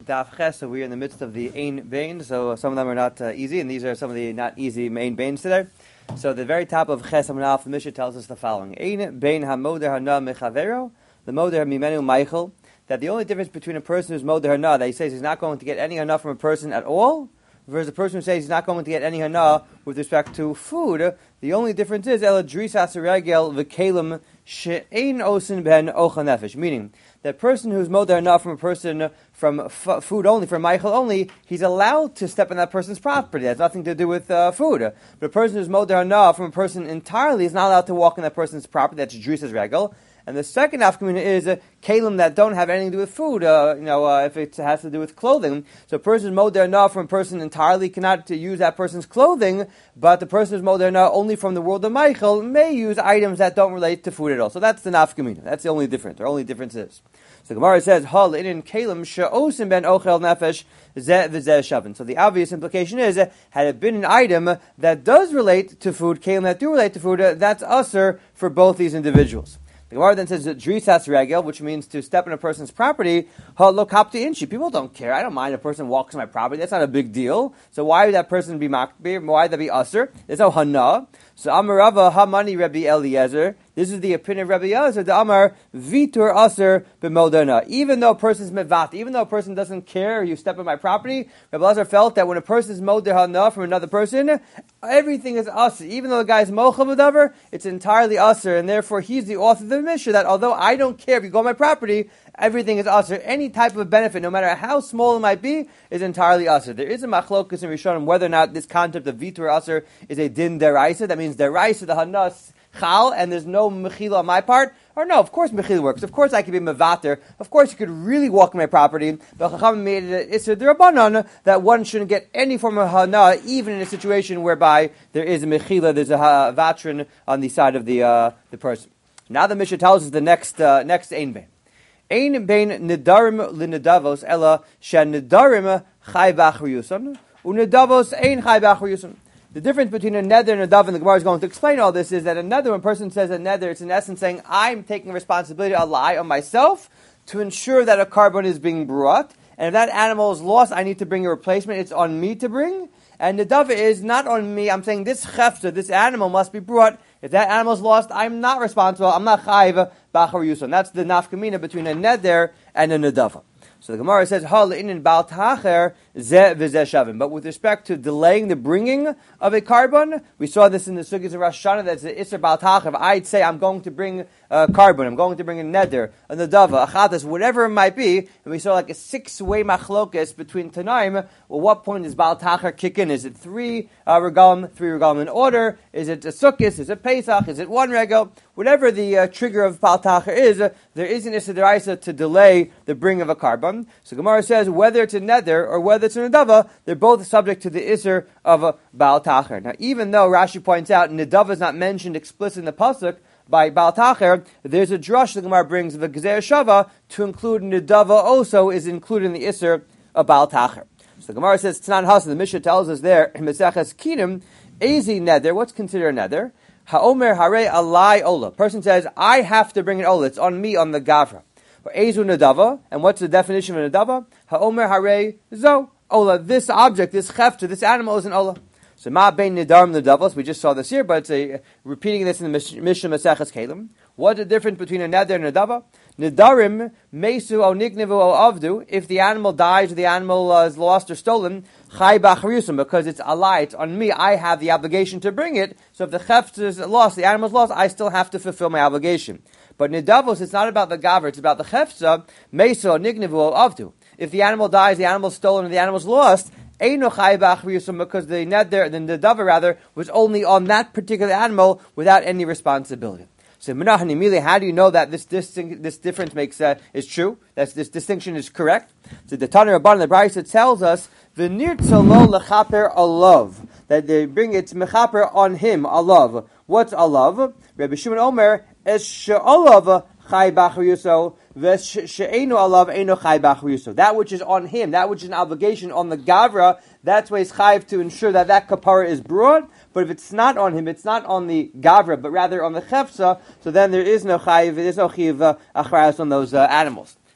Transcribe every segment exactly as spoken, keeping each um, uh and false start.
Daf Ches, so we're in the midst of the Ein Bain, so some of them are not uh, easy, and these are some of the not easy main Bains today. So the very top of Ches Amud Aleph, the Mishnah tells us the following: Ein Bain HaModer Hana Mechavero, the Moder Mimenu Meichel, that the only difference between a person who's Moder Hana, that he says he's not going to get any Hana from a person at all, versus a person who says he's not going to get any Hana with respect to food, the only difference is Ela Drisas Regel V'Kelim She'ein Osin Ben Ocha Nefesh, meaning that person who's Moder Hana from a person from f- food only, from Meichel only, he's allowed to step on that person's property. That has nothing to do with uh, food. But a person who's Moder Hana from a person entirely is not allowed to walk on that person's property. That's Drisas Regel. And the second afkamina is uh, kalim that don't have anything to do with food, uh, you know, uh, if it has to do with clothing. So a person is moder hana from a person entirely cannot uh, use that person's clothing, but the person who's moder hana only from the world of Meichel may use items that don't relate to food at all. So that's the nafkamina. That's the only difference. The only difference is. So Gemara says, Hal in kalim she'osim ben ochel nefesh zeh v'zeh shavin. So the obvious implication is, uh, had it been an item that does relate to food, kalim that do relate to food, uh, that's usher for both these individuals. The Gemara then says drisas regel, which means to step on a person's property. Lokapti inchi. People don't care. I don't mind if a person walks on my property. That's not a big deal. So why would that person be makbir? Why would that be usher? There's no hana. So Amarava Hamani Rabbi Eliezer. This is the opinion of Rabbi Eliezer. The Amar Vitur Usher b'Modana. Even though a person's mevat, even though a person doesn't care, you step on my property. Rabbi Eliezer felt that when a person is moder hana from another person, everything is usher. Even though the guy is mochel v'davar, it's entirely usher, and therefore he's the author of the Mishnah that although I don't care if you go on my property, everything is usher. Any type of benefit, no matter how small it might be, is entirely usher. There is a machlokus in Rishonim whether or not this concept of vitur usher is a din deraisa. That means deraisa, the hanas chal, and there's no mechila on my part. Or no, of course mechila works. Of course I could be mevater. Of course you could really walk on my property. But Chacham made it isser d'Rabbanan that one shouldn't get any form of hana, even in a situation whereby there is a mechila, there's a vatrin on the side of the uh, the person. Now the Mishnah tells us the next uh, next ein bein. Ein bein nidarim linedavos ella shen nidarim chai b'achriyuson unedavos ein chai b'achriyuson. The difference between a nether and a dove, and the Gemara is going to explain all this, is that a nether, when a person says a nether, it's in essence saying, I'm taking responsibility, a lie on myself, to ensure that a carbon is being brought, and if that animal is lost, I need to bring a replacement, it's on me to bring, and the dove is not on me, I'm saying this chefta, this animal must be brought. If that animal is lost, I'm not responsible, I'm not chayiv b'achar yuson. That's the nafkamina between a nether and a nedava. So the Gemara says, "Hal in bal tacher ze v'zeh shavim." But with respect to delaying the bringing of a carbon, we saw this in the Sugis of Rosh Hashanah. That's the Isser bal tacher. If I'd say I'm going to bring a carbon, I'm going to bring a neder, a nedava, a chatas, whatever it might be, and we saw like a six-way machlokas between Tanaim. Well, what point does bal tacher kick in? Is it three uh, regalim, three regalim in order? Is it a sukkis? Is it Pesach? Is it one regel? Whatever the uh, trigger of bal tacher is, uh, there is an Isser deraisa to delay the bringing of a carbon. So Gemara says whether it's a nether or whether it's a nedava, they're both subject to the isser of a Baal Tacher. Now, even though Rashi points out nedava is not mentioned explicitly in the pasuk by Baal Tacher, there's a drush the Gemara brings of the Gezer Shava to include nedava also is included in the isser of Baal Tacher. So the Gemara says Tanan Hasan. The Mishnah tells us there in Meseches Kinim, Ezi nether. What's considered a nether? Haomer Hare Alai Ola. Person says I have to bring an Ola. It's on me on the Gavra. Ezu nedava, and what's the definition of a nedava? Haomer hare zo ola. This object, this chefta, this animal is an ola. So ma bein nedarim nedavos. We just saw this here, but it's a repeating this in the Mishnah Maseches Kelim. What's the difference between a neder and a nedava? Nedarim mesu o nignevu o avdu. If the animal dies or the animal uh, is lost or stolen, chai b'achriyusim, because it's a lie, it's on me. I have the obligation to bring it. So if the chefta is lost, the animal is lost, I still have to fulfill my obligation. But nedavos, it's not about the gaver, it's about the chefza, meso, nignevu, avdu. If the animal dies, the animal is stolen, and the animal is lost, eino chai b'achriyusim, because the neder, the nedava rather, was only on that particular animal without any responsibility. So, Menachem, how do you know that this this, this difference makes uh, is true? That this distinction is correct? So, the Tanur Rabban, the Brisa tells us the nirtzalo lechaper alav, that they bring it mechaper on him alav. What's alav? Rabbi Shimon Omer es she'alav chai b'achriyuso v'she'enu alav eno chai b'achriyuso. That which is on him, that which is an obligation on the gavra, that's why he's chayiv to ensure that that kapara is brought. But if it's not on him, it's not on the gavra, but rather on the chefsa, so then there is no chayiv, there is no chiv uh, achrayus on those uh, animals.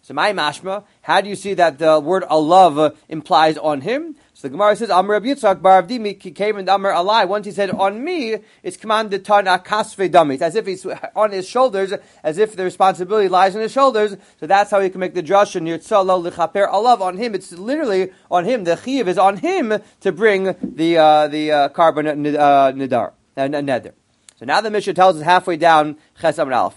So my mashma, how do you see that the word alav uh, implies on him? So the Gemara says, Amr Rabbi Yitzchak bar Avdimi came and Amr alai. Once he said on me, it's commanded ton akasve dami. It's as if he's on his shoulders, as if the responsibility lies on his shoulders. So that's how he can make the drush and yirtzalo lichaper alav on him. It's literally on him. The chiyuv is on him to bring the uh, the uh, carbon uh, nidar and uh, neder. So now the Mishnah tells us halfway down Ches Amud Aleph.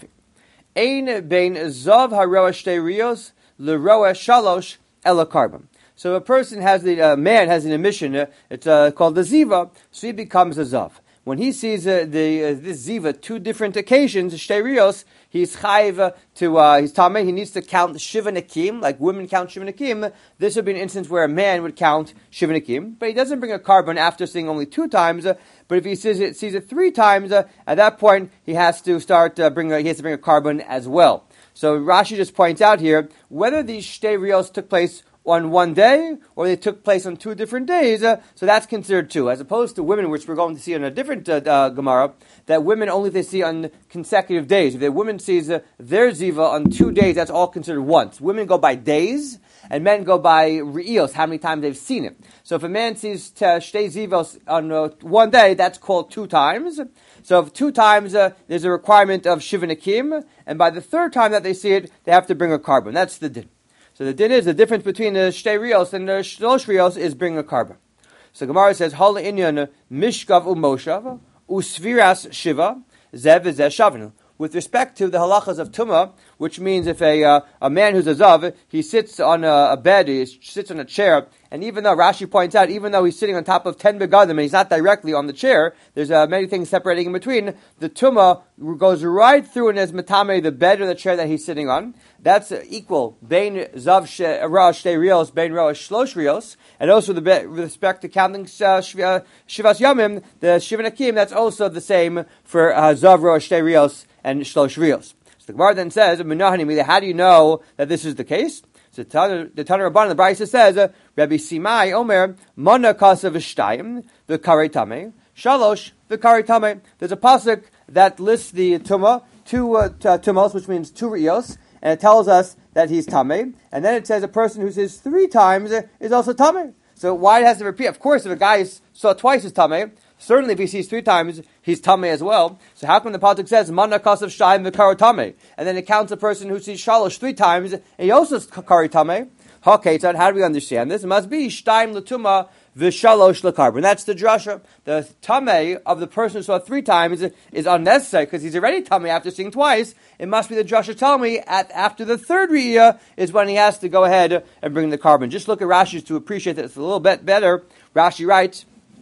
Ein bein zav haroa shtei rios leroa shalosh ela carbon. So a person has the uh, man has an emission. Uh, it's uh, called the ziva. So he becomes a zav. When he sees uh, the uh, this ziva two different occasions, shtei rios, he's chayiv to uh, he's tamei. He needs to count shiva nakim, like women count shiva nakim. This would be an instance where a man would count shiva nakim, but he doesn't bring a carbon after seeing only two times. Uh, but if he sees it sees it three times, uh, at that point he has to start uh, bring a, he has to bring a carbon as well. So Rashi just points out here whether these shtei rios took place on one day, or they took place on two different days, uh, so that's considered two, as opposed to women, which we're going to see in a different uh, uh, Gemara, that women only they see on consecutive days. If the woman sees uh, their ziva on two days, that's all considered once. Women go by days, and men go by re'ios, how many times they've seen it. So if a man sees uh, shtei zivos on uh, one day, that's called two times. So if two times uh, there's a requirement of shiva nakim, and by the third time that they see it, they have to bring a carbon. That's the din. So the din is, the difference between the shtei rios and the shlosh rios is bringing a carbon. So Gemara says, Hal inyan mishkav umoshav usviras shiva zev zeh shavnu. With respect to the halachas of tumah, which means if a uh, a man who's a zav, he sits on a, a bed, he sits on a chair, and even though Rashi points out, even though he's sitting on top of ten begadim and he's not directly on the chair, there's uh, many things separating in between. The tumah goes right through and is matame the bed or the chair that he's sitting on. That's uh, equal bein zav rosh shtei rios, bein rosh shlosh rios, and also the be- with respect to counting uh, shivas yamim, the shiva nakim. That's also the same for uh, zav rosh shtei rios and shlosh rios. So the Gemara then says, how do you know that this is the case? So the Tanur Rabban, the Brisa says, Rabbi Simai Omer, Mana Kasav Shtayim, the Karei Tameh, Shalosh, the Karei Tameh. There's a pasuk that lists the Tumah, two uh, Tumos, which means two Rios, and it tells us that he's Tameh. And then it says a person who says three times is also Tameh. So why it has to repeat? Of course, if a guy saw twice is Tameh, certainly if he sees three times, he's Tameh as well. So how come the pasuk says, Mana Kasav Shtayim v'Karo Tameh? And then it counts a person who sees Shalosh three times, and he also is Kari Tameh? Okay, so how do we understand this? It must be Shtayim l'Tumah v'Shalosh l'Karbon. That's the drasha. The Tameh of the person who saw three times is unnecessary, because he's already Tameh after seeing twice. It must be the drasha telling me at after the third Riyah is when he has to go ahead and bring the carbon. Just look at Rashi to appreciate that it's a little bit better. Rashi writes,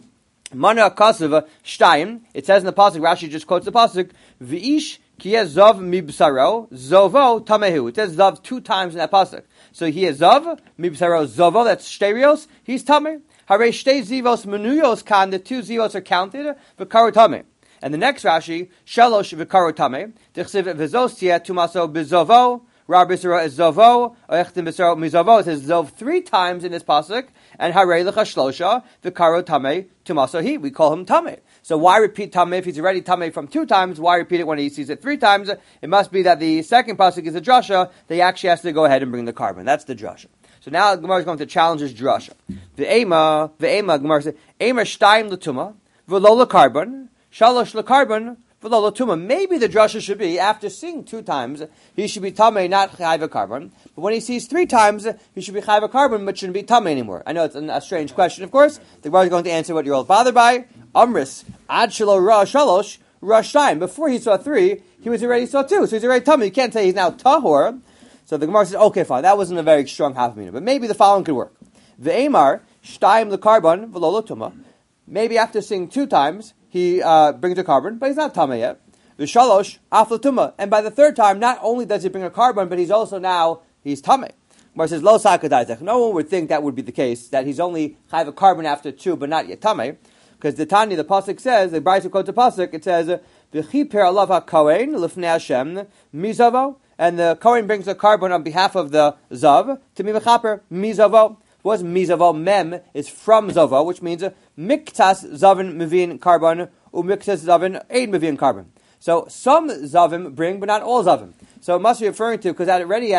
Mana kasav shtayim. It says in the pasuk. Rashi just quotes the pasuk. V'ish kiyeh zav mibsaro zovo tamehu. It says zav two times in that pasuk. So he is zav mibsaro zovo. That's shtei rios. He's tameh. Hare shtei zivos menuyos kan. The two zivos are counted. V'karo tameh. And the next Rashi shalosh v'karo tameh. Tichsiv v'zos tieh tumaso b'zovo. Rab Yisrael is zovo. Oechtim b'saro mizovo. It says zov three times in this pasuk. And harei lecha shlosha v'karo tameh tumaso he. We call him tameh. So why repeat tameh if he's already tameh from two times? Why repeat it when he sees it three times? It must be that the second pasuk is a drasha. That he actually has to go ahead and bring the carbon. That's the drasha. So now Gemara is going to challenge his drasha. The ema, the ema. Gemara says ema shtayim l'tuma v'lo l'karbon shalosh l'karbon. Maybe the drasha should be, after seeing two times, he should be tamei, not chayv carbon. But when he sees three times, he should be chayv carbon, but shouldn't be tamei anymore. I know it's a strange question, of course. The Gemara is going to answer what you're all bothered by. Amris, ad shelo ra shalosh, ra shtayim. Before he saw three, he was already saw two, so he's already tamei. You can't say he's now tahor. So the Gemara says, okay, fine, that wasn't a very strong half minute, but maybe the following could work. The amar, shtayim the carbon, v'lo tuma. Maybe after seeing two times, he uh, brings a carbon, but he's not tamei yet. V'shalosh aflatuma, and by the third time, not only does he bring a carbon, but he's also now he's tamei. Where it says lo sakadayzech. No one would think that would be the case, that he's only chayv a carbon after two, but not yet tamei, because the Tanya, the pasuk says, the Brisa quotes the pasuk, it says v'chiper alav hakohen lifnei Hashem mizavo, and the kohen brings a carbon on behalf of the zav to be mechaper mizavo. What's mizavo? Mem is from zavo, which means miktas zavin mivin carbon, u miktas zavin aid mivin carbon. So some zavim bring, but not all zavim. So it must be referring to, because already at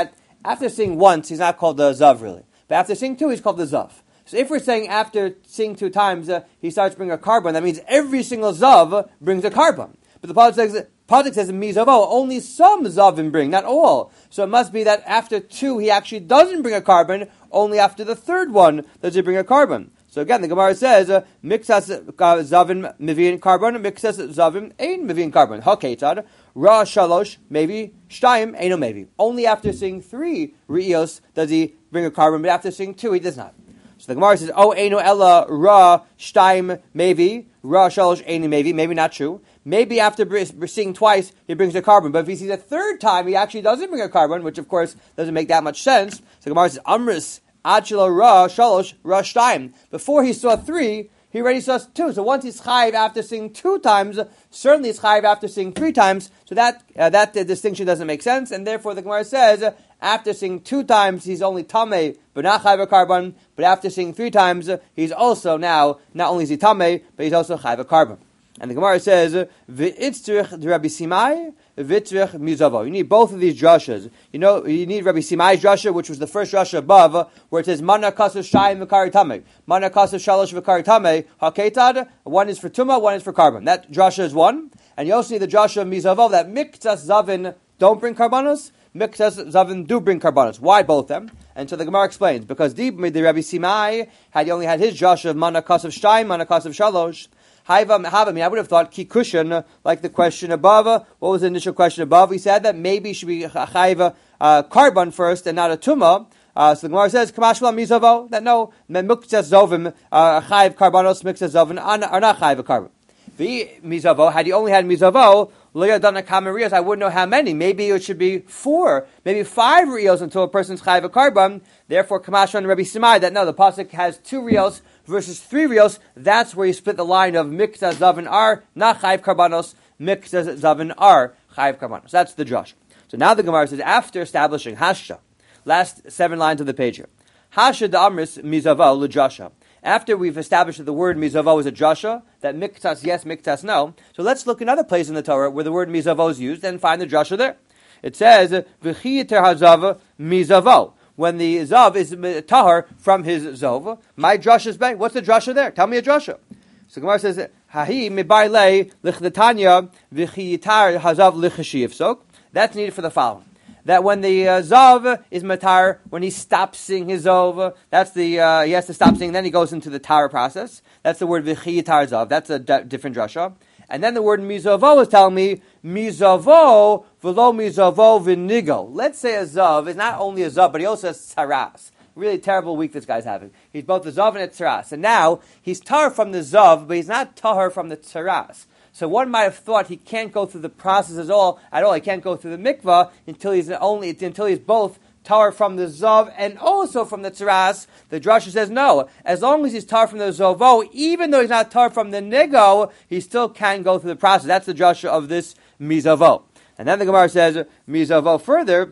After seeing once, he's not called the Zav really. But after seeing two, he's called the Zav. So if we're saying after seeing two times, uh, he starts bringing a carbon, that means every single Zav brings a carbon. But the Pasuk says, Pasuk says in Mizavo, only some Zavim bring, not all. So it must be that after two, he actually doesn't bring a carbon, only after the third one does he bring a carbon. So again, the Gemara says, Mixas Zavim Mivian carbon, Mixas Zavim Ein Mivian carbon. Haketad, Ra Shalosh, maybe, Shtaim, Eino maybe. Only after seeing three Rios does he bring a carbon, but after seeing two, he does not. So the Gemara says, Oh, Eino Ella, Ra, Shtaim, maybe, Ra Shalosh, Eino maybe, maybe not true. Maybe after seeing twice, he brings a carbon. But if he sees a third time, he actually doesn't bring a carbon, which of course doesn't make that much sense. So the Gemara says, Amris, Achila Ra, Shalosh, Ra Shtaim. Before he saw three, he already saw two. So once he's chayiv after seeing two times, certainly he's chayiv after seeing three times. So that uh, that uh, distinction doesn't make sense. And therefore the Gemara says, uh, after seeing two times, he's only tamei, but not chayiv a carbon. But after seeing three times, uh, he's also now, not only is he tamei, but he's also chayiv a carbon. And the Gemara says, "V'itzrich Rabbi Simai, v'itzrich Mizavo." You need both of these drashas. You know, you need Rabbi Simai's drasha, which was the first drasha above, where it says Mana Kasav Shayim V'Kari Tamei, Mana Kasav Shalosh V'Kari Tamei. Haketad. One is for Tuma, one is for carbon. That drasha is one. And you also need the drasha of Mizavo that Miktas Zavin don't bring karbanos, Miktas Zavin do bring karbanos. Why both them? And so the Gemara explains, because the, the Rabbi Simai had he only had his drasha of Mana Kasav Shayim, Mana Kasav Shalosh. I mean, I would have thought kikushan, like the question above. What was the initial question above? We said that maybe it should be chayva uh, carbon first and not a tuma. Uh, so the Gemara says kamashla mizavo that no muktzas zovim uh, chayv karbanos muktzas zovim are not chayv carbon. The mizavo had he only had mizavo loya dana kamarios, I wouldn't know how many. Maybe it should be four, maybe five rios until a person's chayv carbon. Therefore, kamashla and Rabbi Simai that no, the pasuk has two rios versus three rios. That's where you split the line of mikta zavin ar not chayv karbanos, mikta zavin ar chayv karbanos. That's the drush. So now the Gemara says after establishing hasha, last seven lines of the page here, hasha da amris mizavo l'drasha. After we've established that the word mizavo is a drasha, that miktas yes, miktas no. So let's look another place in the Torah where the word mizavo is used and find the drasha there. It says v'chi yiter hazav mizavo. When the zav is tahar from his zov, my drasha is bang. What's the drasha there? Tell me a drasha. So Gemara says, "Hahi mibayle lichdetanya v'chiyitar hazav lichashiv." So that's needed for the following: that when the uh, zav is matar, when he stops seeing his zov, that's the uh, he has to stop seeing. Then he goes into the tar process. That's the word v'chiyitar zav. That's a d- different drasha. And then the word mizavo is telling me, mizavo v'lo mizavo v'nigo. Let's say a zav is not only a zav, but he also has tzaras. Really terrible week this guy's having. He's both a zav and a tzaras. And now, he's tar from the zav, but he's not tar from the tzaras. So one might have thought he can't go through the process at all, at all. He can't go through the mikvah until he's only, until he's both tar from the zav and also from the tzaras. The drasha says no. As long as he's tar from the zovo, even though he's not tar from the nigo, he still can go through the process. That's the drasha of this mizavo. And then the Gemara says mizavo further.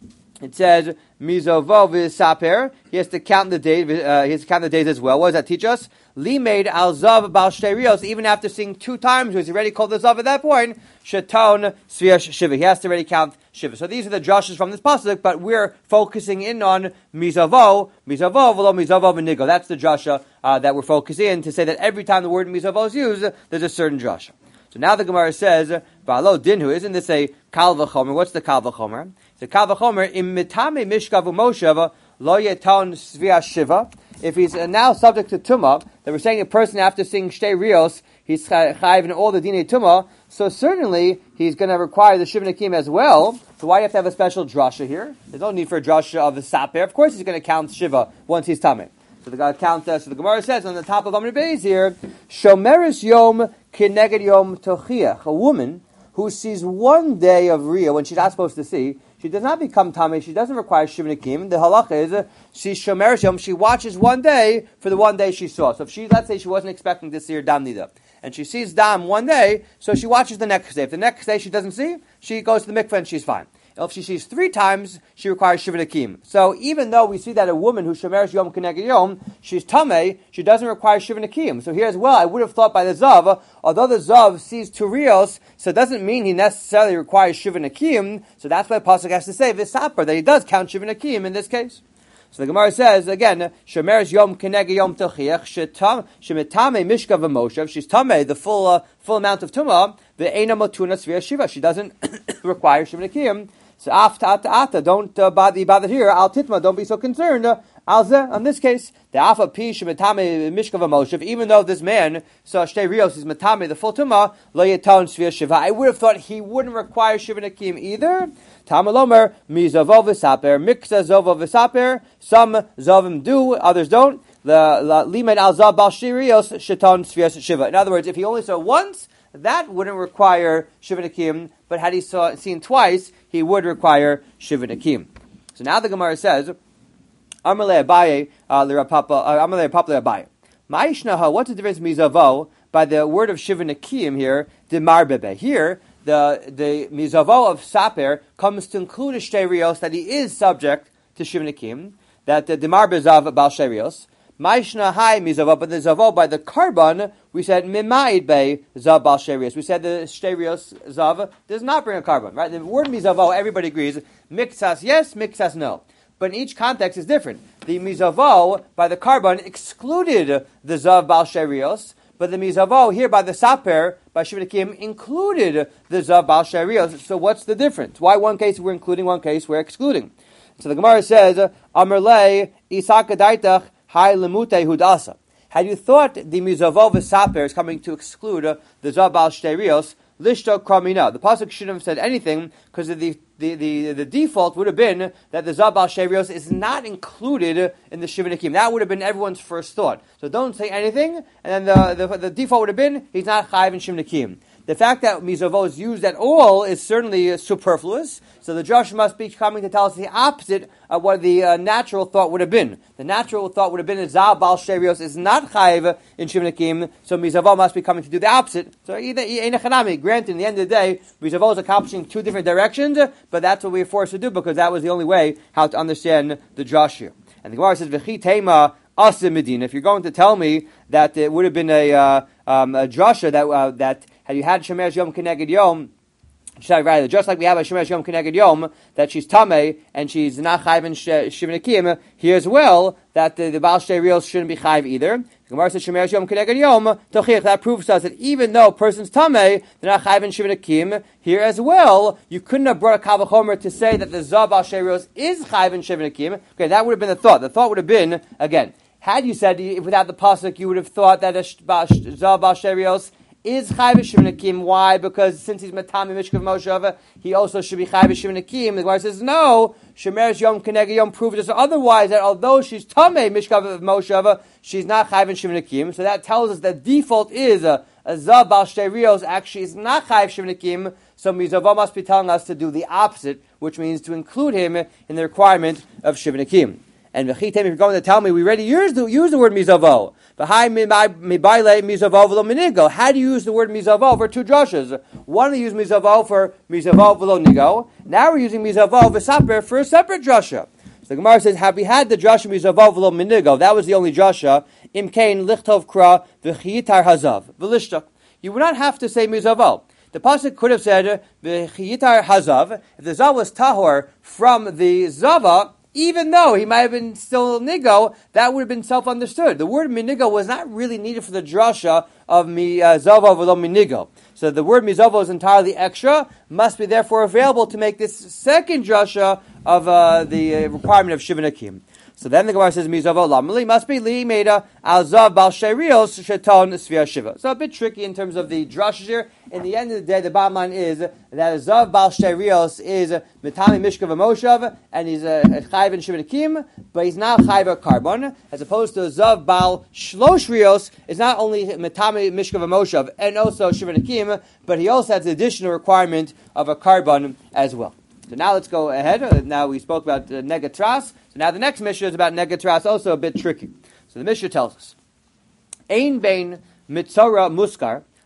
It says mizavo v'saper. He has to count the days. Uh, he has to count the days as well. What does that teach us? Li made al zav bal shtei. Even after seeing two times, he's already called the zav at that point. Shaton svir shiva. He has to already count shiva. So these are the drashas from this pasuk, but we're focusing in on mizavo, mizavo v'lo mizavo v'nigo. That's the drasha uh, that we're focusing in to say that every time the word mizavo is used, there's a certain drasha. So now the Gemara says, "V'alo dinhu." Isn't this a kal v'chomer? What's the kal v'chomer? The kal v'chomer im mitame mishkav u'moshev lo yeton svia shiva. If he's uh, now subject to tumah, that we're saying a person after seeing shtei rios, he's chayiv in all the dinei tumah. So certainly he's going to require the shiva nakim as well. So why do you have to have a special drasha here? There's no need for a drasha of the saper. Of course, he's going to count shiva once he's tameh. So the God count. Uh, so the Gemara says on the top of Amr Beis here, shomeris yom kineged yom tochiach. A woman who sees one day of Riyah when she's not supposed to see, she does not become tamei. She doesn't require shiva nakim. The halacha is uh, she shomeris yom. She watches one day for the one day she saw. So if she, let's say, she wasn't expecting to see her dam nida, and she sees dam one day, so she watches the next day. If the next day she doesn't see, she goes to the mikveh and she's fine. If she sees three times, she requires Shiva Nakim. So even though we see that a woman who Shomeres Yom Keneged Yom, she's Tameh, she doesn't require Shiva Nakim. So here as well, I would have thought by the Zav, although the Zav sees two Rios, so it doesn't mean he necessarily requires Shiva Nakim. So that's why Pasuk has to say, V'saper, that he does count Shiva Nakim in this case. So the Gemara says, again, Shomeres Yom Keneged Yom Tochiach, Shemetame Mishka V'moshev, she's Tameh, the full uh, full amount of Tumah, Ve'ena Motuna Svia Shiva, she doesn't require Shiva Nakim. So after ata ata, don't uh, bother bother here. Al titma, don't be so concerned. Uh, Alze, in this case, the afa pi shemetame mishkav moshev. Even though this man saw shtei rios is metame the full tuma lo yeton svia shiva. I would have thought he wouldn't require shiva nakim either. Tamalomer mizavo v'saper miksa zovo v'saper. Some zavim do, others don't. The limed al zav bal shtei rios sheton svia shiva. In other words, if he only saw once, that wouldn't require shiva nakim. But had he saw seen twice, he would require Shiva Nakim. So now the Gemara says, Amalei Abaye, Amalei Papa Abaye. Ma'ishnaha, what's the difference mizavo by the word of Shiva Nakim here, Demar Bebe. Here, the, the mizavo of Saper comes to include a Shterios, that he is subject to Shiva Nakim, that the Demar Bezav Bal Shterios. Ma'ishna hai mizavo, but the zavo by the carbon, we said mimaid be zav bal shterios. We said the shterios zav does not bring a carbon, right? The word mizavo, everybody agrees, mixas yes, mixas no. But in each context is different. The mizavo by the carbon excluded the zav bal shterios, but the mizavo here by the saper, by Shiva Nakim, included the zav bal shterios. So what's the difference? Why one case we're including, one case we're excluding? So the Gemara says, Amerle isaka daitach Hai lemute hudasa. Had you thought the mizavo v'saper is coming to exclude uh, the zav bal shterios, lishto kramina. The pasuk shouldn't have said anything because the, the the the default would have been that the zav bal shterios is not included in the Shiva Nakim. That would have been everyone's first thought. So don't say anything, and then the the, the default would have been he's not chayiv in Shiva Nakim. The fact that mizavo is used at all is certainly uh, superfluous. So the Josh must be coming to tell us the opposite of what the uh, natural thought would have been. The natural thought would have been that zav bal shterios is not chayiv in Shiva Nakim, so mizavo must be coming to do the opposite. So either einachanami. Granted, in the end of the day, mizavo is accomplishing two different directions, but that's what we are forced to do because that was the only way how to understand the Josh here. And the Gemara says, "V'chi tema asim medina." If you're going to tell me that it would have been a uh, um, a drasha that uh, that had you had Shomeres Yom Keneged Yom, rather, just like we have a Shomeres Yom Keneged Yom, that she's Tameh and she's not Chayv in Shiva Nakim, here as well, that the, the Baal Shtei Rios shouldn't be Chayv either. The Gemara says Shomeres Yom Keneged Yom, Tochiach, that proves to us that even though a person's Tameh, they're not Chayv in Shiva Nakim, here as well, you couldn't have brought a Kavachomer to say that the Zav Baal Shtei Rios is Chayv in Shiva Nakim. Okay, that would have been the thought. The thought would have been, again, had you said, without the Pasuk, you would have thought that a Zav Baal Shtei Rios is Chayv Shiva Nakim. Why? Because since he's Matami Mishkav Moshev, he also should be Chayv Shiva Nakim. The Gemara says, no, Shomeres Yom Keneged Yom proves us otherwise, that although she's Tameh Mishkav Moshev, she's not Chayv Shiva Nakim. So that tells us that default is a, a Zav Bal Shtei Rios actually is not Chayv Shiva Nakim. So Mizavo must be telling us to do the opposite, which means to include him in the requirement of Shiva Nakim. And v'chitem, if you're going to tell me, we already use the, use the word mizavo. How do you use the word mizavo for two drushes? One, we use mizavo for mizavo v'lo nigo. Now we're using mizavo v'saper for a separate drusha. So the Gemara says, have we had the drusha mizavo v'lo minigo? That was the only drusha. Imkain lichtov kra v'chiyitar hazav v'lishtak. You would not have to say mizavo. The pasuk could have said v'chiyitar hazav. If the zav was tahor from the zava, even though he might have been still nigo, that would have been self-understood. The word minigo was not really needed for the drasha of mi uh, zavo v'lo minigo. So the word mizavo is entirely extra, must be therefore available to make this second drasha of uh, the uh, requirement of Shiva Nakim. So then the Gemara says, Mizavo lamali must be li meda al zav bal sherios sheton svia shiva. So a bit tricky in terms of the drushes here. In the end of the day, the bottom line is that a zav bal sherios is mitami mishkav moshav, and he's a chayv in Shiva Nakim, but he's not chayv a carbon, as opposed to a zav bal shlosh rios is not only mitami mishkav moshav and also Shiva Nakim, but he also has the additional requirement of a carbon as well. So now let's go ahead. Uh, now we spoke about uh, negatras. So now the next Mishnah is about negatras, also a bit tricky. So the Mishnah tells us, Ein bein mitzora muskar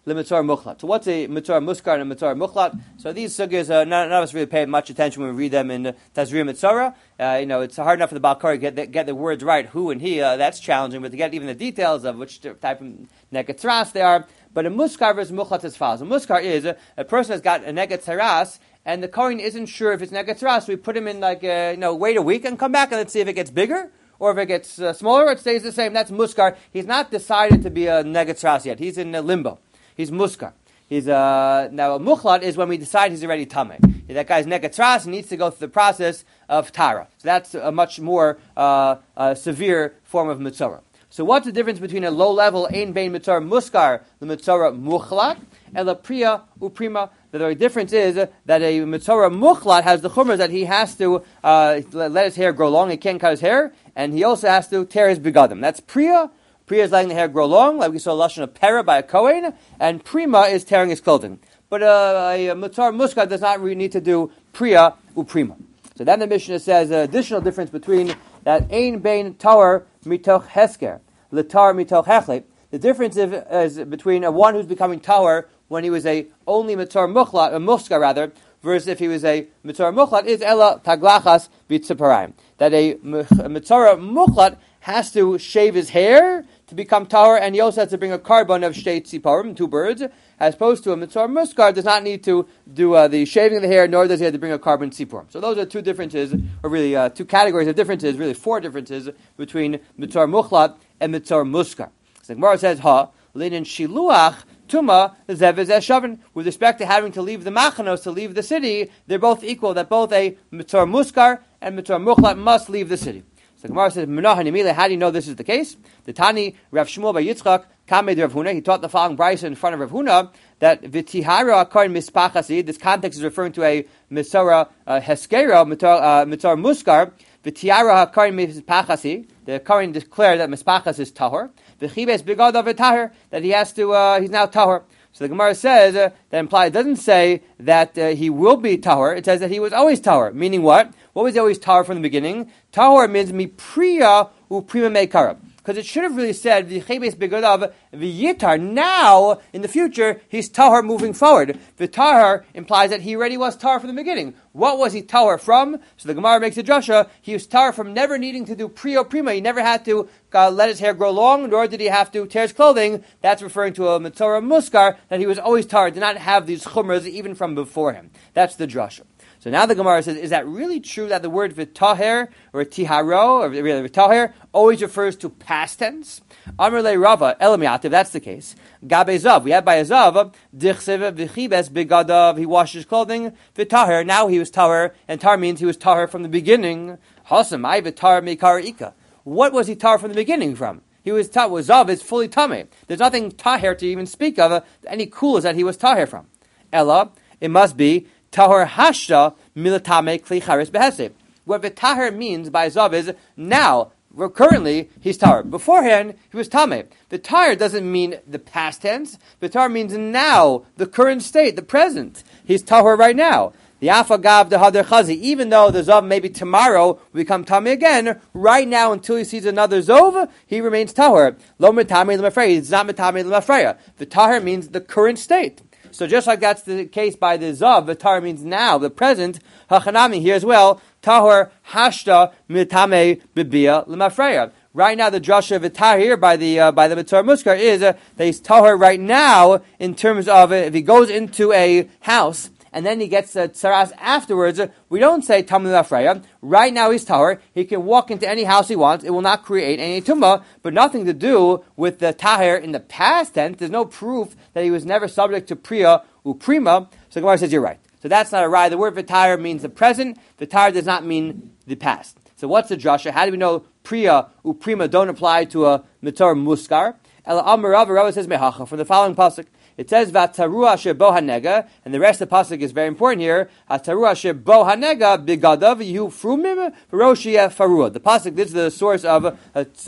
lemitzar muchlat. So what's a mitzar muskar and a mitzar muchlat? So these sugyas, uh, none, none of us really pay much attention when we read them in uh, Tazria Mitzara. Uh, you know, it's hard enough for the Balkari to get the, get the words right, who and he, uh, that's challenging, but to get even the details of which type of negetzaras they are. But a muskar versus muchlat is follows. A muskar is a, a person has got a negetzaras, and the Kohen isn't sure if it's negetzaras, so we put him in like, uh, you know, wait a week and come back and let's see if it gets bigger, or if it gets uh, smaller, or it stays the same. That's muskar. He's not decided to be a negetzaras yet. He's in uh, limbo. He's muskar. He's uh, now a muchlat is when we decide he's already tameh. That guy's negetzaras needs to go through the process of tara. So that's a much more uh, uh, severe form of mitzvah. So what's the difference between a low-level ein bein mitzvah muskar, the mitzvah muchlat, and the priya uprima? The very difference is that a mitzvah muchlat has the chumras that he has to uh, let his hair grow long. He can't cut his hair, and he also has to tear his begadim. That's priya. Priya is letting the hair grow long, like we saw lashon of pera by a kohen, and prima is tearing his clothing. But uh, a mitzvah muskar does not really need to do priya uprima. So then the Mishnah says an additional difference between that ein bein tower mitoch hesker, letar mitoch hechlet. The difference is, is between a one who's becoming tower when he was a only mitzvah muchlat, a muskar rather, versus if he was a mitzvah muchlat, is ela taglachas v'tziparayim. That a, a mitzvah muchlat has to shave his hair to become tower, and he also has to bring a carbon of shtei tziparim, two birds, as opposed to a mitzvah muskar does not need to do uh, the shaving of the hair, nor does he have to bring a carbon tziparim. So those are two differences, or really uh, two categories of differences, really four differences between mitzvah muchlat and mitzvah muskar. So the Gemara says, ha, linin shiluach tuma zev eshavin. With respect to having to leave the machanos, to leave the city, they're both equal, that both a mitzvah muskar and mitzvah muchlat must leave the city. So the Gemara says, how do you know this is the case? The Tani, Rav Shmuel bar Yitzchak, Kamed Rav Huna, he taught the following brisa in front of Rav Huna, that V'tihara Kohen Mispachasi, this context is referring to a Misora uh, Heskera, Mitzar uh, Muskar, V'tihara Kohen Mispachasi, the Kohen declared that Mispachas is Tahor, V'chibes Begadav Tahor, that he has to, uh, he's now Tahor. So the Gemara says, uh, that implies, it doesn't say that uh, he will be Tahor, it says that he was always Tahor, meaning what? What was he always Tahor from the beginning? Tahor means mi priya u prima meikara. Because it should have really said v'chebes begadav v'yitar. Now, in the future, he's tahor moving forward. The tahor implies that he already was tahor from the beginning. What was he tahor from? So the Gemara makes a drasha. He was tahor from never needing to do priya prima. He never had to uh, let his hair grow long, nor did he have to tear his clothing. That's referring to a mitzvah muskar, that he was always tahor, did not have these chumras even from before him. That's the drasha. So now the Gemara says, is that really true that the word v'taher, or tiharo, or really v'taher, always refers to past tense? Amr le Rava, elamiat, if that's the case. Gabe zav, we have by a zav, dichsev v'chibes begadav, he washed his clothing, v'taher, now he was taher, and tar means he was taher from the beginning. Hasamai v'tar meikar ika. What was he taher from the beginning from? He was taher, was zav, is fully tameh. There's nothing taher to even speak of, uh, any coolers that he was taher from. Ella, it must be, tahor hashta milatame kli charis behesed. What v'taher means by zav is now, currently, he's tahor. Beforehand, he was tameh. The tahor doesn't mean the past tense. The tahor means now, the current state, the present. He's tahor right now. The afagav the hader chazi. Even though the zav maybe tomorrow will become tameh again, right now until he sees another zov, he remains tahor. Lo metame l'mafreya. It's not metame l'mafreya. The tahor means the current state. So just like that's the case by the zav, the tahor means now, the present. Hachanami here as well. Tahor hashta mitame bibia l'mafreya. Right now, the drasha v'tahor here by the uh, by the mitzvah muskar is uh, that he's tahor right now in terms of uh, if he goes into a house and then he gets the uh, tzaras afterwards. Uh, we don't say tamei l'mafreya. Right now he's tahor. He can walk into any house he wants. It will not create any tumah, but nothing to do with the tahor in the past tense. There's no proof that he was never subject to priya uprima. So the Gemara says you're right. So that's not a raya. The word v'tahor means the present. V'tahor does not mean the past. So what's the drasha? How do we know priya uprima don't apply to a mitzvah muskar? El Amar Rav, Rav says mehacha from the following pasuk. It says v'tarua asher bo hanega, and the rest of the pasuk is very important here. V'tarua asher bo hanega bigadav yihu frumim v'roshia farua. The pasuk, this is the source of a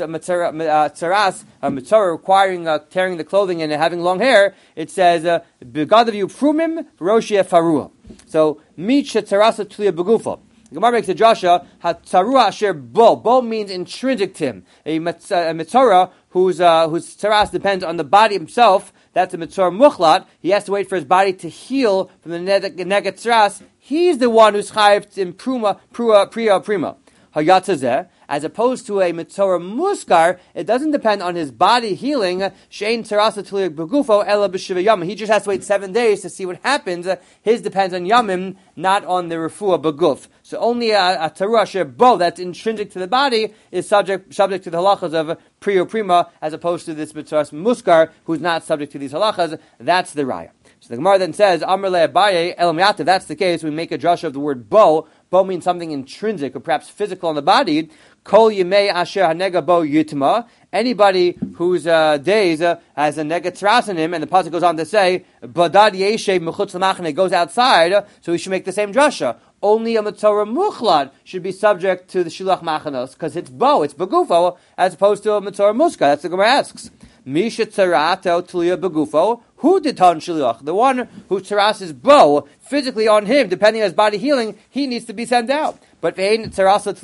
tzaras, a mitzvah requiring uh, tearing the clothing and having long hair. It says bigadav yihu frumim v'roshia farua. So mit shetzarasa tliya begufo. The Gemara makes a drasha, hatzarua asher bo. Bo means intrinsic to him. A, mitz, a mitzora whose, uh, whose tzaras depends on the body himself, that's a mitzora muchlat. He has to wait for his body to heal from the negat tzaras. He's the one who's chayiv in pruma, prua, priya, prima. Hayatzazeh. As opposed to a mitzora muskar, it doesn't depend on his body healing. Shein tzarasa tluya begufo ela b'shiva yamim. He just has to wait seven days to see what happens. His depends on yamim, not on the refuah beguf. So only a, a tarua shebo that's intrinsic to the body is subject subject to the halachas of priya prima, as opposed to this mitzora muskar who's not subject to these halachas. That's the raya. So the Gemara then says, Amar le Abaye elam yata. If that's the case, we make a drasha of the word bo. Bo means something intrinsic or perhaps physical on the body. Kol yimei asher hanega bo yitma. Anybody whose uh, days uh, has a nega tras in him, and the pasuk goes on to say, badad yeshev mechutz l'machane, goes outside, uh, so we should make the same drasha. Only a mitzora muchlat should be subject to the shilach machanos, because it's bo, it's begufo, as opposed to a mitzora muska. That's the Gemara asks. Misha tzarato tluya begufo. Who did tan shilach? The one who tzaras is bo, physically on him, depending on his body healing, he needs to be sent out. But if the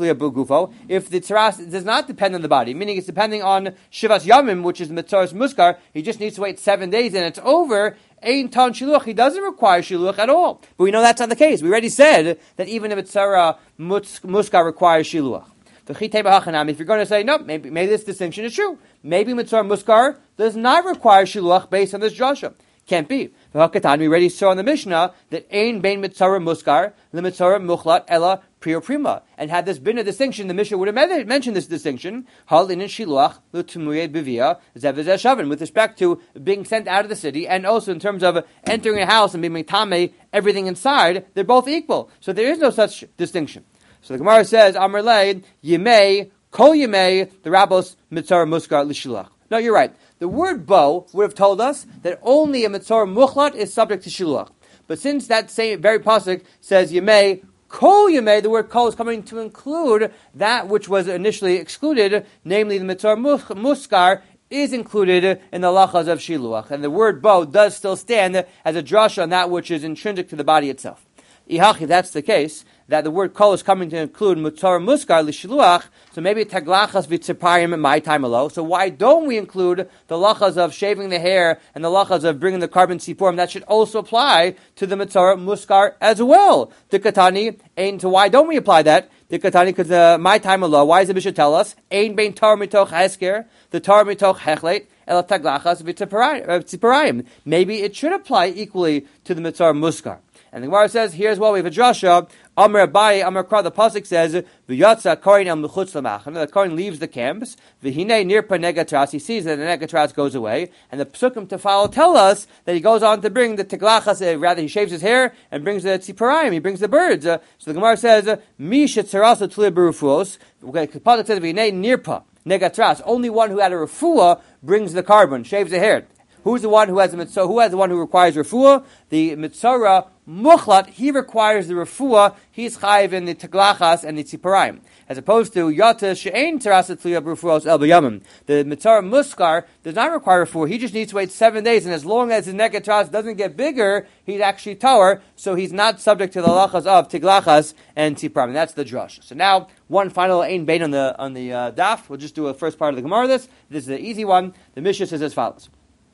tzaras does not depend on the body, meaning it's depending on shivas yamim, which is the mitzaras muskar, he just needs to wait seven days and it's over. Ein tan shiluch, he doesn't require shiluch at all. But we know that's not the case. We already said that even if mitzara muskar requires shiluch. If you're going to say, no, maybe, maybe this distinction is true. Maybe mitzvah muskar does not require shiluach based on this drasha. Can't be. We already saw in the Mishnah that ein bein mitzvah muskar, the mitzvah muchlat ella priya prima. And had this been a distinction, the Mishnah would have mentioned this distinction. Halin and shiluach l'tumuyed bivia zevizeh shavin, with respect to being sent out of the city, and also in terms of entering a house and being mitame everything inside, they're both equal. So there is no such distinction. So the Gemara says, Amar leid, Yimei, Kol Yimei, the Rabbos Mitzvah Muskar L'Shilach. No, you're right. The word bo would have told us that only a Mitzvah Muchlat is subject to Shilach. But since that same very pasuk says Yimei, Kol Yimei, the word Kol is coming to include that which was initially excluded, namely the Mitzvah Muskar, is included in the lachas of Shiluach. And the word bo does still stand as a drasha on that which is intrinsic to the body itself. Ihachi, that's the case, that the word kol is coming to include mutzar muskar l'shiluach, so maybe taglachas v'tzipayim in my time alone. So why don't we include the lachas of shaving the hair and the lachas of bringing the carbon sipurim? That should also apply to the mutzar muskar as well. The katani, and so why don't we apply that? The katani, because uh, my time alone. Why does the Mishnah tell us? Ein bein tar mitoch hesker, the tar mitoch hechlet, el taglachas v'tzipayim. Maybe it should apply equally to the mutzar muskar. And the Gemara says, here's what we have a drasha. Amar Abaye, Amar Kra, the pasuk says, V'yatza kohen el mechutz l'machane. The kohen leaves the camps. V'hinei nirpa negatras. He sees that the negatras goes away. And the psukim to follow tell us that he goes on to bring the teglachas. Uh, rather, he shaves his hair and brings the tziparayim. He brings the birds. Uh, so the Gemara says, Mi shetzarasa tluya berufuos. The pasuk says, V'hinei nirpa negatras. Only one who had a refuah brings the carbon, shaves the hair. Who's the one who has the mitzvah? Who has the one who requires refuah? The mitzvah muchlat. He requires the refuah. He's chayiv in the teglachas and the tziparayim, as opposed to yata she'ein terasat tluya b'refuos el b'yamim. The mitzvah muskar does not require refuah. He just needs to wait seven days, and as long as his negatras doesn't get bigger, he's actually tower. So he's not subject to the lachas of teglachas and tziparayim. That's the drush. So now one final ein bein on the on the uh, daf. We'll just do a first part of the Gemara. This this is the easy one. The Mishnah says as follows.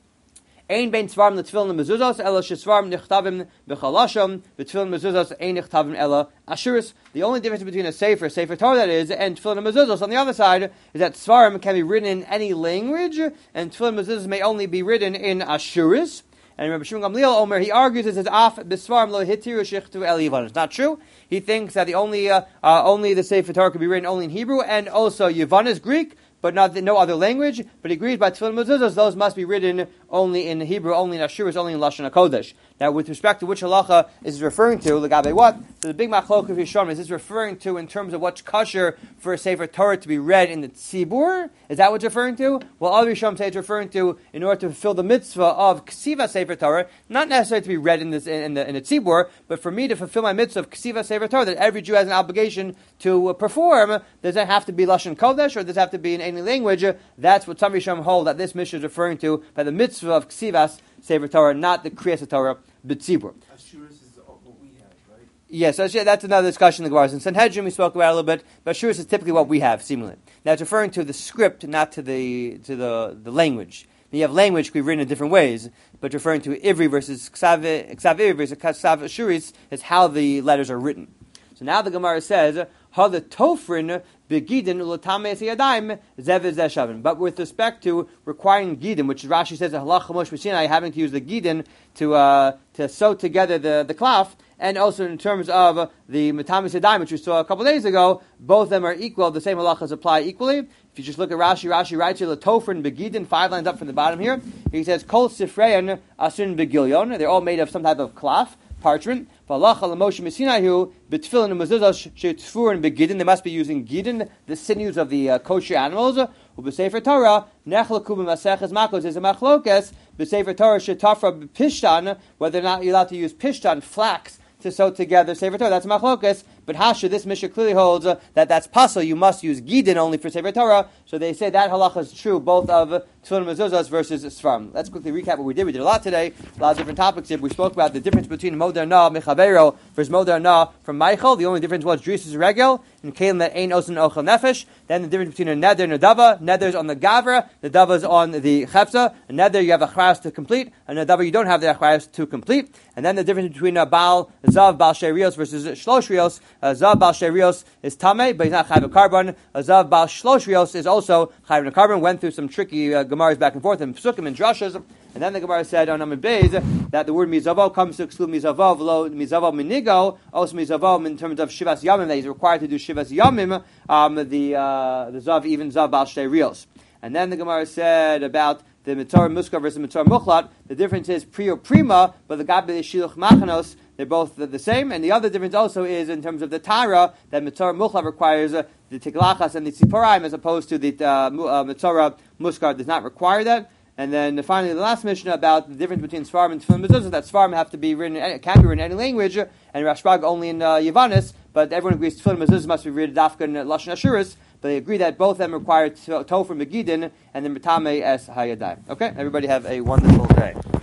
Ein bein tzvarm l'tfilin mezuzos ela shesvarm nichtavim b'chalasham b'tfilin mezuzos ein nichtavim ela ashuris. The only difference between a sefer, sefer Torah that is, and tfilin mezuzos on the other side is that tzvarm can be written in any language, and tfilin mezuzos may only be written in ashuris. And Rabbi Shimon Gamliel Omer, he argues it says af b'svarm lo hitiru shichtu el Yivon. It's not true. He thinks that the only uh, uh, only the sefer Torah can be written only in Hebrew, and also Yivon is Greek, but not no other language. But he agrees by tefillin mezuzos, those must be written only in Hebrew, only in Ashuris, only in Lashon HaKodesh. Now, with respect to which halacha is this referring to, legabe what? So the big machlok of Yishon is this referring to in terms of what's kosher for a sefer Torah to be read in the tzibur? Is that what it's referring to? Well, other Yishon say it's referring to in order to fulfill the mitzvah of ksiva sefer Torah, not necessarily to be read in this in, in the in the tzibur, but for me to fulfill my mitzvah of ksiva sefer Torah that every Jew has an obligation to uh, perform. Does that have to be Lashon Kodesh or does it have to be in any language? That's what some Yishon hold that this Mishnah is referring to by the mitzvah of ksivas sefer Torah, not the kriyas Torah b'tzibur. Ashuris is what we have, right? Yes, yeah, so that's another discussion in the Gemara. In Sanhedrin, we spoke about it a little bit, but sure, this is typically what we have, seemingly. Now, it's referring to the script, not to the to the, the language. You have language can be written in different ways, but referring to Ivri versus Ksav Ivri versus Ksav Ashuris is how the letters are written. So now the Gemara says, "Ha the tofrin begidin ulatame yadayim zev zeshavin." But with respect to requiring gidin, which Rashi says halacha Moshe Sinai, having to use the gidin to uh, to sew together the the cloth, and also in terms of uh, the metamis yadayim, which we saw a couple of days ago, both of them are equal. The same halachas apply equally. If you just look at Rashi, Rashi writes here latofrin begidin, five lines up from the bottom here. He says kol sifreyan asun begilyon. They're all made of some type of cloth, parchment. They must be using gidin, the sinews of the uh, kosher animals. B'sefer Torah, nechlaku b'maseches makos is a machlokes. B'sefer Torah shetafra b'pishtan, whether or not you're allowed to use pishtan, flax, to sew together Sefer Torah. That's machlokes. But Hasha, this Mishnah clearly holds uh, that that's possible. You must use gidin only for Sefer Torah. So they say that halacha is true both of uh, Tefillin Mezuzahs versus Sfarim. Let's quickly recap what we did. We did a lot today, a lot of different topics here. We spoke about the difference between Moder Na Mechavero versus Moder Na from Michael. The only difference was Dris is regel, and Kalim that Ein Osin Ochel Nefesh. Then the difference between a Neder and a Dava. Neder's on the Gavra, the Dava's on the Chepsa. A Neder you have a Chras to complete, and a Dava you don't have the Chras to complete. And then the difference between a Baal Zav Baal Sherios versus Shlosh Rios. A Zav Baal Sherios is Tameh, but he's not Chayv a carbon. A Zav Baal Shlosh Rios is also Chayv a carbon. Went through some tricky uh, Gemaras back and forth and Psukim and Drashas. And then the Gemara said on Amid Beis that the word Mizavo comes to exclude Mizavo, lo Mizavo Minigo, also Mizavo in terms of Shivas Yamim, that he's required to do Shivas Yamim, um, the uh, the Zav, even Zav Baal Shtei Rios. And then the Gemara said about the Mitzvah Muskar versus Mitzvah Muchlat, the difference is Pri or Prima, but the Gabi Shiluch Machanos, they're both the, the same. And the other difference also is in terms of the Tara, that Mitzvah Muchlat requires uh, the Tiklachas and the Tziporaim, as opposed to the uh, uh, Mitzvah Muskar does not require that. And then finally, the last Mishnah about the difference between Svarim and Tefillin Mezuzah, that Svarim have to be written, can be written in any language, and Rashbag only in uh, Yavanis, but everyone agrees Tefillin Mezuzah must be written Dafka in Lashon Ashuris, but they agree that both of them require Tofar Megidin and then Metame as Hayadai. Okay, everybody have a wonderful day.